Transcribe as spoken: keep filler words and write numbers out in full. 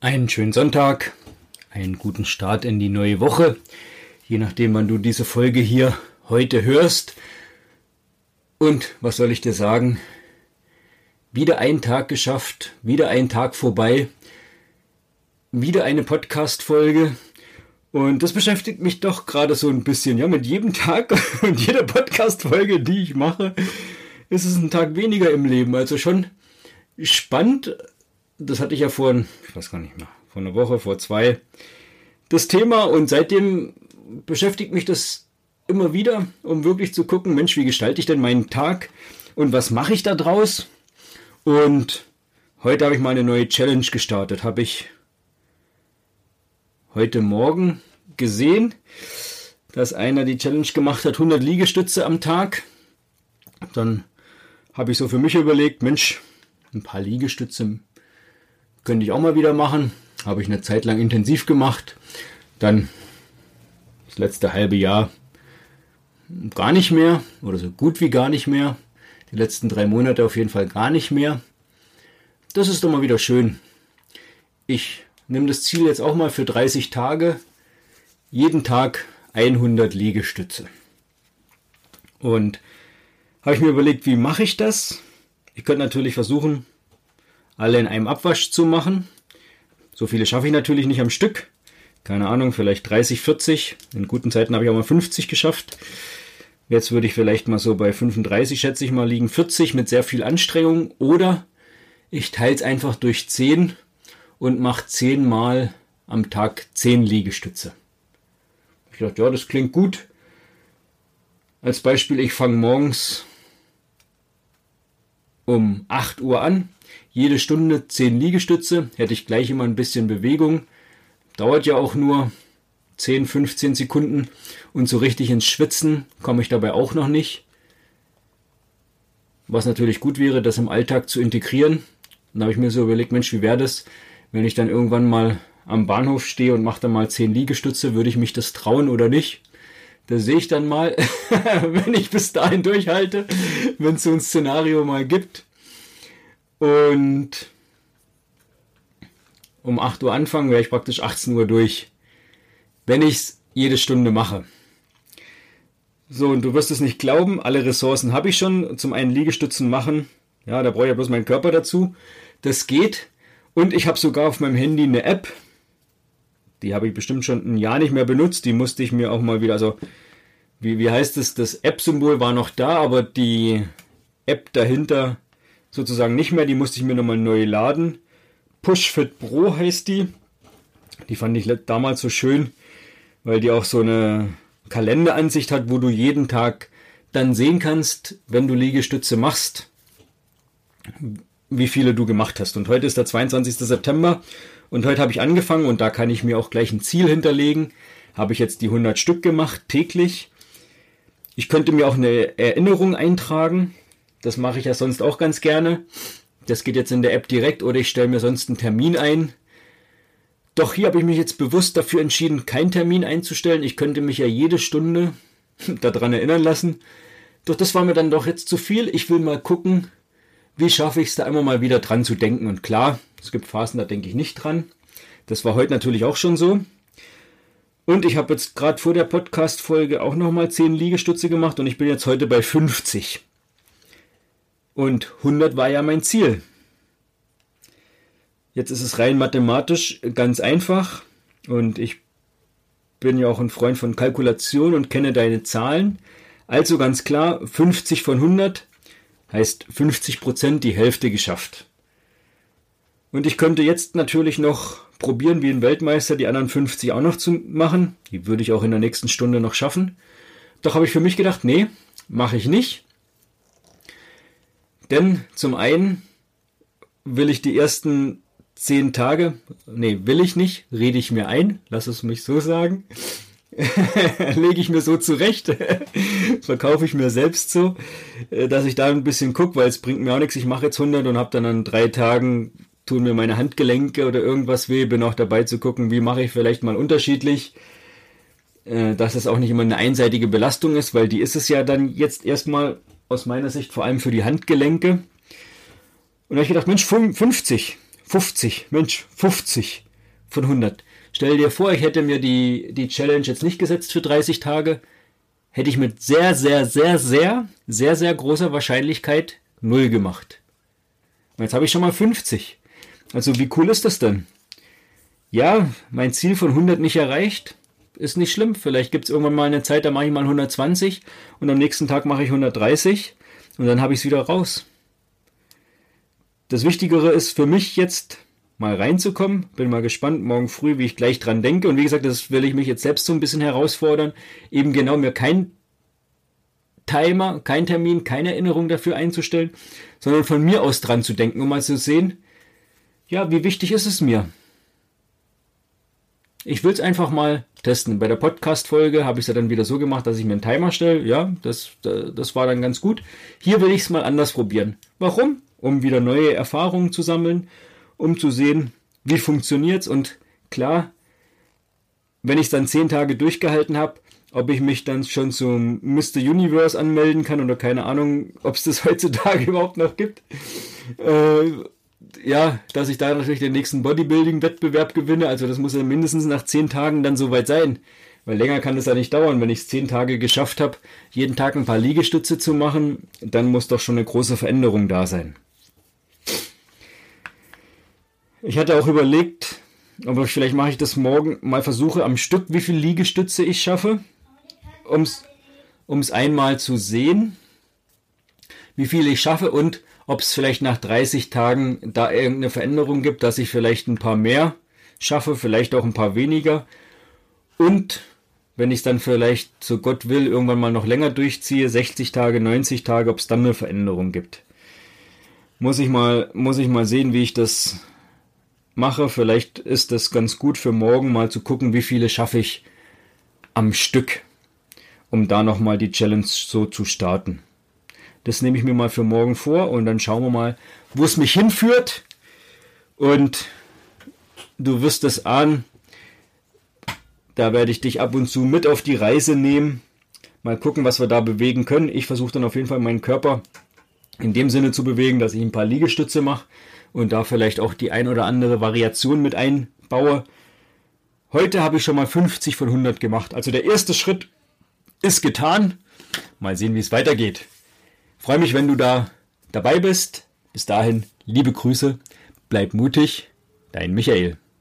Einen schönen Sonntag, einen guten Start in die neue Woche, je nachdem, wann du diese Folge hier heute hörst. Und was soll ich dir sagen? Wieder ein Tag geschafft, wieder ein Tag vorbei, wieder eine Podcast-Folge. Und das beschäftigt mich doch gerade so ein bisschen. Ja, mit jedem Tag und jeder Podcast-Folge, die ich mache, ist es ein Tag weniger im Leben. Also schon spannend. Das hatte ich ja vor, ich weiß gar nicht mehr, vor einer Woche, vor zwei, das Thema. Und seitdem beschäftigt mich das immer wieder, um wirklich zu gucken, Mensch, wie gestalte ich denn meinen Tag und was mache ich da draus? Und heute habe ich mal eine neue Challenge gestartet. Habe ich heute Morgen gesehen, dass einer die Challenge gemacht hat, hundert Liegestütze am Tag. Dann habe ich so für mich überlegt, Mensch, ein paar Liegestütze könnte ich auch mal wieder machen. Habe ich eine Zeit lang intensiv gemacht. Dann das letzte halbe Jahr gar nicht mehr oder so gut wie gar nicht mehr. Die letzten drei Monate auf jeden Fall gar nicht mehr. Das ist doch mal wieder schön. Ich nehme das Ziel jetzt auch mal für dreißig Tage. Jeden Tag hundert Liegestütze. Und habe ich mir überlegt, wie mache ich das? Ich könnte natürlich versuchen, alle in einem Abwasch zu machen. So viele schaffe ich natürlich nicht am Stück. Keine Ahnung, vielleicht dreißig, vierzig. In guten Zeiten habe ich auch mal fünfzig geschafft. Jetzt würde ich vielleicht mal so bei fünfunddreißig, schätze ich mal, liegen, vierzig mit sehr viel Anstrengung. Oder ich teile es einfach durch zehn und mache zehn Mal am Tag zehn Liegestütze. Ich dachte, ja, das klingt gut. Als Beispiel, ich fange morgens um acht Uhr an. Jede Stunde zehn Liegestütze, hätte ich gleich immer ein bisschen Bewegung. Dauert ja auch nur zehn, fünfzehn Sekunden und so richtig ins Schwitzen komme ich dabei auch noch nicht. Was natürlich gut wäre, das im Alltag zu integrieren. Dann habe ich mir so überlegt, Mensch, wie wäre das, wenn ich dann irgendwann mal am Bahnhof stehe und mache dann mal zehn Liegestütze, würde ich mich das trauen oder nicht? Das sehe ich dann mal, wenn ich bis dahin durchhalte, wenn es so ein Szenario mal gibt. Und um acht Uhr anfangen, wäre ich praktisch achtzehn Uhr durch, wenn ich es jede Stunde mache. So, und du wirst es nicht glauben, alle Ressourcen habe ich schon. Zum einen Liegestützen machen, ja, da brauche ich ja bloß meinen Körper dazu. Das geht. Und ich habe sogar auf meinem Handy eine App, die habe ich bestimmt schon ein Jahr nicht mehr benutzt, die musste ich mir auch mal wieder, also wie, wie heißt es, das App-Symbol war noch da, aber die App dahinter sozusagen nicht mehr, die musste ich mir nochmal neu laden. PushFit Pro heißt die. Die fand ich damals so schön, weil die auch so eine Kalenderansicht hat, wo du jeden Tag dann sehen kannst, wenn du Liegestütze machst, wie viele du gemacht hast. Und heute ist der zweiundzwanzigster September und heute habe ich angefangen und da kann ich mir auch gleich ein Ziel hinterlegen. Habe ich jetzt die hundert Stück gemacht, täglich. Ich könnte mir auch eine Erinnerung eintragen. Das mache ich ja sonst auch ganz gerne. Das geht jetzt in der App direkt oder ich stelle mir sonst einen Termin ein. Doch hier habe ich mich jetzt bewusst dafür entschieden, keinen Termin einzustellen. Ich könnte mich ja jede Stunde daran erinnern lassen. Doch das war mir dann doch jetzt zu viel. Ich will mal gucken, wie schaffe ich es da immer mal wieder dran zu denken. Und klar, es gibt Phasen, da denke ich nicht dran. Das war heute natürlich auch schon so. Und ich habe jetzt gerade vor der Podcast-Folge auch nochmal zehn Liegestütze gemacht und ich bin jetzt heute bei fünfzig. Und hundert war ja mein Ziel. Jetzt ist es rein mathematisch ganz einfach. Und ich bin ja auch ein Freund von Kalkulation und kenne deine Zahlen. Also ganz klar, fünfzig von hundert heißt fünfzig Prozent, die Hälfte geschafft. Und ich könnte jetzt natürlich noch probieren, wie ein Weltmeister, die anderen fünfzig auch noch zu machen. Die würde ich auch in der nächsten Stunde noch schaffen. Doch habe ich für mich gedacht, nee, mache ich nicht. Denn zum einen will ich die ersten zehn Tage, nee, will ich nicht, rede ich mir ein, lass es mich so sagen, lege ich mir so zurecht, verkaufe ich mir selbst so, dass ich da ein bisschen gucke, weil es bringt mir auch nichts, ich mache jetzt hundert und habe dann an drei Tagen, tun mir meine Handgelenke oder irgendwas weh, bin auch dabei zu gucken, wie mache ich vielleicht mal unterschiedlich, dass es auch nicht immer eine einseitige Belastung ist, weil die ist es ja dann jetzt erstmal aus meiner Sicht vor allem für die Handgelenke. Und da habe ich gedacht, Mensch, fünfzig, fünfzig, Mensch, fünfzig. von hundert. Stell dir vor, ich hätte mir die, die Challenge jetzt nicht gesetzt für dreißig Tage, hätte ich mit sehr, sehr, sehr, sehr, sehr, sehr großer Wahrscheinlichkeit null gemacht. Und jetzt habe ich schon mal fünfzig. Also wie cool ist das denn? Ja, mein Ziel von hundert nicht erreicht, ist nicht schlimm. Vielleicht gibt es irgendwann mal eine Zeit, da mache ich mal hundertzwanzig und am nächsten Tag mache ich hundertdreißig und dann habe ich es wieder raus. Das Wichtigere ist für mich jetzt mal reinzukommen. Bin mal gespannt, morgen früh, wie ich gleich dran denke. Und wie gesagt, das will ich mich jetzt selbst so ein bisschen herausfordern. Eben genau mir kein Timer, kein Termin, keine Erinnerung dafür einzustellen, sondern von mir aus dran zu denken, um mal zu sehen, ja, wie wichtig ist es mir? Ich will es einfach mal testen. Bei der Podcast-Folge habe ich es ja dann wieder so gemacht, dass ich mir einen Timer stelle. Ja, das, das war dann ganz gut. Hier will ich es mal anders probieren. Warum? Um wieder neue Erfahrungen zu sammeln, um zu sehen, wie funktioniert es. Und klar, wenn ich es dann zehn Tage durchgehalten habe, ob ich mich dann schon zum Mister Universe anmelden kann oder keine Ahnung, ob es das heutzutage überhaupt noch gibt. Äh, ja, dass ich da natürlich den nächsten Bodybuilding-Wettbewerb gewinne. Also das muss ja mindestens nach zehn Tagen dann soweit sein. Weil länger kann es ja nicht dauern. Wenn ich es zehn Tage geschafft habe, jeden Tag ein paar Liegestütze zu machen, dann muss doch schon eine große Veränderung da sein. Ich hatte auch überlegt, aber vielleicht mache ich das morgen mal versuche am Stück, wie viele Liegestütze ich schaffe, um es einmal zu sehen, wie viele ich schaffe und ob es vielleicht nach dreißig Tagen da irgendeine Veränderung gibt, dass ich vielleicht ein paar mehr schaffe, vielleicht auch ein paar weniger. Und wenn ich es dann vielleicht, so Gott will, irgendwann mal noch länger durchziehe, sechzig Tage, neunzig Tage, ob es dann eine Veränderung gibt. Muss ich mal, muss ich mal sehen, wie ich das mache. Vielleicht ist das ganz gut für morgen, mal zu gucken, wie viele schaffe ich am Stück, um da nochmal die Challenge so zu starten. Das nehme ich mir mal für morgen vor und dann schauen wir mal, wo es mich hinführt. Und du wirst es ahnen, da werde ich dich ab und zu mit auf die Reise nehmen. Mal gucken, was wir da bewegen können. Ich versuche dann auf jeden Fall meinen Körper in dem Sinne zu bewegen, dass ich ein paar Liegestütze mache und da vielleicht auch die ein oder andere Variation mit einbaue. Heute habe ich schon mal fünfzig von hundert gemacht. Also der erste Schritt ist getan. Mal sehen, wie es weitergeht. Freue mich, wenn du da dabei bist. Bis dahin, liebe Grüße, bleib mutig, dein Michael.